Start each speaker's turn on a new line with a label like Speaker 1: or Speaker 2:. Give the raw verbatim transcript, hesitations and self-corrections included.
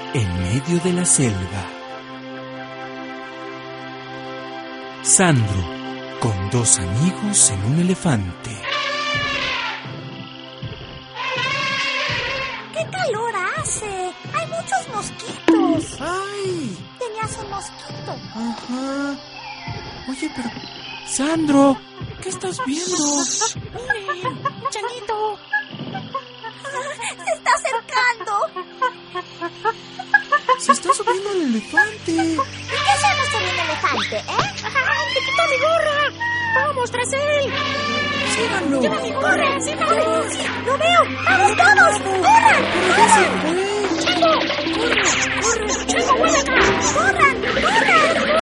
Speaker 1: en medio de la selva. Sandro, con dos amigos en un elefante.
Speaker 2: ¡Qué calor hace! ¡Hay muchos mosquitos!
Speaker 3: ¡Ay!
Speaker 2: Tenías un mosquito.
Speaker 3: Ajá. Oye, pero...
Speaker 1: Sandro, ¿qué estás viendo?
Speaker 2: ¡Miren! ¡Un changuito! ¡Se está acercando!
Speaker 3: Se está subiendo el elefante.
Speaker 2: ¿Y qué hacemos con un elefante, eh?
Speaker 4: ¡Ay, te quitó mi gorra! ¡Vamos tras él!
Speaker 3: Síganlo.
Speaker 4: ¡Lleva mi gorra! ¡Síganlo!
Speaker 2: ¡Sí! ¡Lo veo! ¡Vamos todos! ¡Corran!
Speaker 3: Pero ya se fue.
Speaker 4: ¡Chango! ¡Corre! ¡Corre! ¡Chango, vuelve acá!
Speaker 2: ¡Corran! ¡Corran!